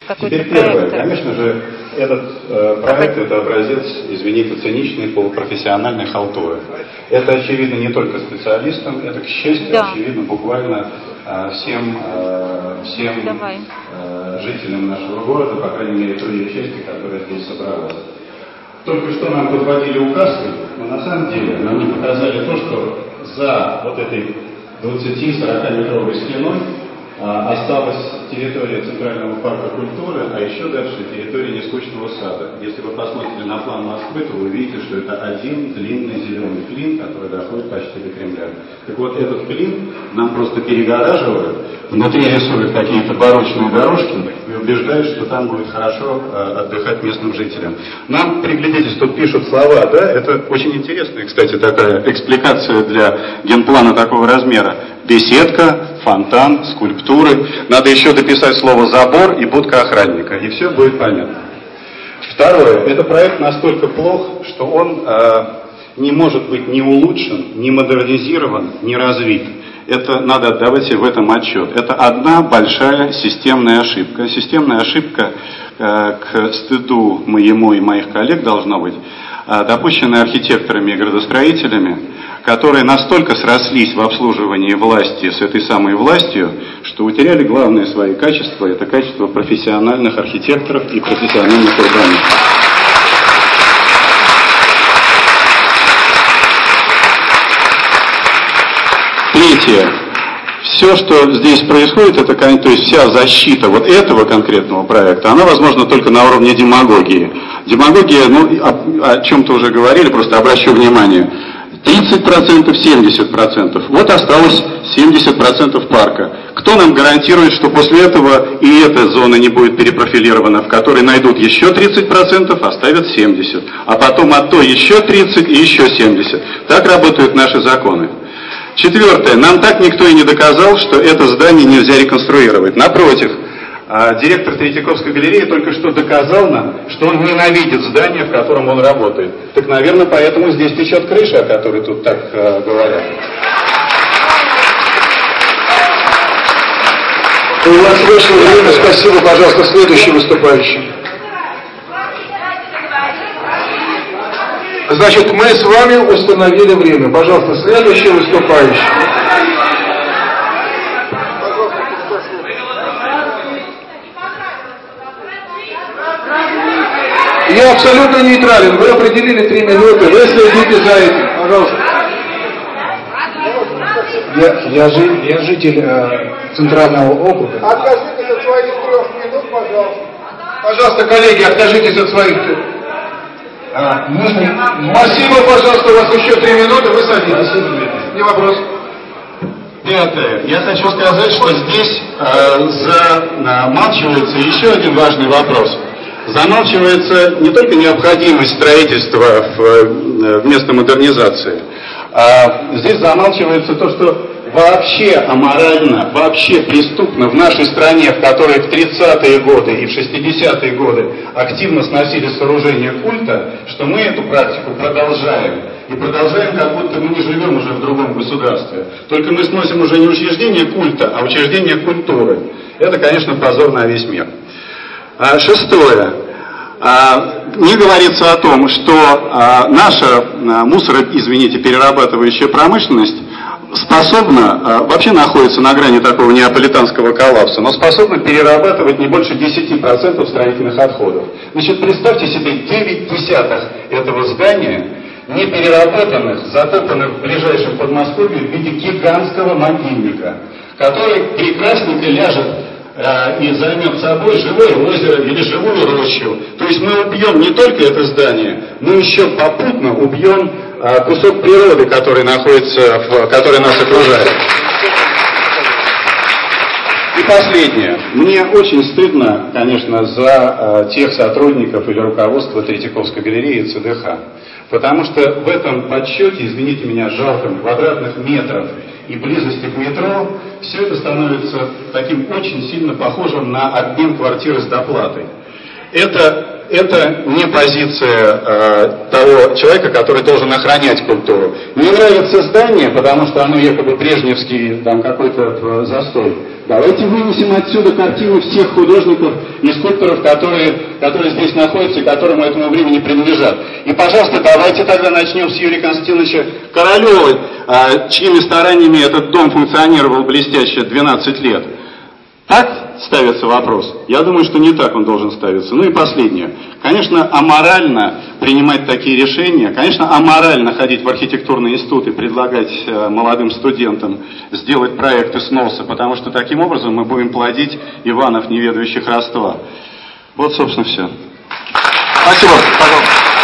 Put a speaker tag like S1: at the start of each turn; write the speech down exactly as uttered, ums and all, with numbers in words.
S1: какой-то проект? Теперь первое. Конечно же, этот э, проект – это образец, извините, циничной полупрофессиональной халтуры. Это очевидно не только специалистам, это, к счастью, да. очевидно буквально э, всем, э, всем э, жителям нашего города, по крайней мере, той части, которая здесь собралась. Только что нам подводили указки, но на самом деле нам не показали то, что за вот этой двадцати-сорокаметровой стеной а, осталась территория Центрального парка культуры, а еще дальше территория Нескучного сада. Если вы посмотрите на план Москвы, то вы увидите, что это один длинный зеленый клин, который доходит почти до Кремля. Так вот, этот клин нам просто перегораживают, внутри рисуют какие-то барочные дорожки и убеждают, что там будет хорошо э, отдыхать местным жителям. Нам, приглядитесь, тут пишут слова, да, это очень интересная, кстати, такая экспликация для генплана такого размера. Беседка, фонтан, скульптуры. Надо еще дописать слово «забор» и «будка охранника», и все будет понятно. Второе. Это проект настолько плох, что он э, не может быть ни улучшен, ни модернизирован, ни развит. Это надо отдавать в этом отчет. Это одна большая системная ошибка. Системная ошибка, э, к стыду моему и моих коллег должна быть, э, допущенная архитекторами и градостроителями, которые настолько срослись в обслуживании власти с этой самой властью, что утеряли главные свои качества, это качество профессиональных архитекторов и профессиональных урбанистов. Третье. Все, что здесь происходит, это, то есть вся защита вот этого конкретного проекта, она возможна только на уровне демагогии. Демагогия, ну, о, о чем-то уже говорили, просто обращу внимание. тридцать процентов, семьдесят процентов. Вот осталось семьдесят процентов парка. Кто нам гарантирует, что после этого и эта зона не будет перепрофилирована, в которой найдут еще тридцать процентов, оставят семьдесят процентов, а потом от той еще тридцать процентов и еще семьдесят процентов. Так работают наши законы. Четвертое. Нам так никто и не доказал, что это здание нельзя реконструировать. Напротив, директор Третьяковской галереи только что доказал нам, что он ненавидит здание, в котором он работает. Так, наверное, поэтому здесь течет крыша, о которой тут так э, говорят.
S2: У нас вышло время. Спасибо, пожалуйста, следующий выступающий. Значит, мы с вами установили время. Пожалуйста, следующий выступающий. Я абсолютно нейтрален. Вы определили три минуты. Вы следите за этим. Пожалуйста. Я, я, жи, я житель э, Центрального округа.
S3: Откажитесь от своих трех минут, пожалуйста.
S2: Пожалуйста, коллеги, откажитесь от своих трех. А, нужно... Спасибо, пожалуйста, у вас еще три минуты, вы садитесь. Не вопрос.
S1: Пятое. Я хочу сказать, что здесь э, замалчивается еще один важный вопрос. Замалчивается не только необходимость строительства в, вместо модернизации, а здесь замалчивается то, что вообще аморально, вообще преступно в нашей стране, в которой в тридцатые годы и в шестидесятые годы активно сносили сооружения культа, что мы эту практику продолжаем. И продолжаем, как будто мы не живем уже в другом государстве. Только мы сносим уже не учреждение культа, а учреждение культуры. Это, конечно, позор на весь мир. А, шестое. А, не говорится о том, что а, наша а, мусоро, извините, перерабатывающая промышленность способна, а, вообще находится на грани такого неаполитанского коллапса, но способна перерабатывать не больше десяти процентов строительных отходов. Значит, представьте себе девять десятых этого здания, не переработанных, затопанных в ближайшем Подмосковье в виде гигантского могильника, который прекрасненько ляжет э, и займет собой живое озеро или живую рощу. То есть мы убьем не только это здание, мы еще попутно убьем э, кусок природы, который находится, в, который нас окружает. И последнее. Мне очень стыдно, конечно, за э, тех сотрудников или руководство Третьяковской галереи и ЦДХ. Потому что в этом подсчете, извините меня, жалком квадратных метров и близости к метро, все это становится таким очень сильно похожим на обмен квартиры с доплатой. это, это не позиция э, того человека, который должен охранять культуру. Не нравится здание, потому что оно якобы брежневский, там какой-то застой. Давайте вынесем отсюда картины всех художников и скульпторов, которые, которые здесь находятся и которым этому времени принадлежат. И, пожалуйста, давайте тогда начнем с Юрия Константиновича Королева, э, чьими стараниями этот дом функционировал блестяще двенадцать лет. Так ставится вопрос? Я думаю, что не так он должен ставиться. Ну и последнее. Конечно, аморально принимать такие решения, конечно, аморально ходить в архитектурный институт и предлагать э, молодым студентам сделать проекты сноса, потому что таким образом мы будем плодить Иванов, не ведающих родства. Вот, собственно, все. Спасибо. Пожалуйста.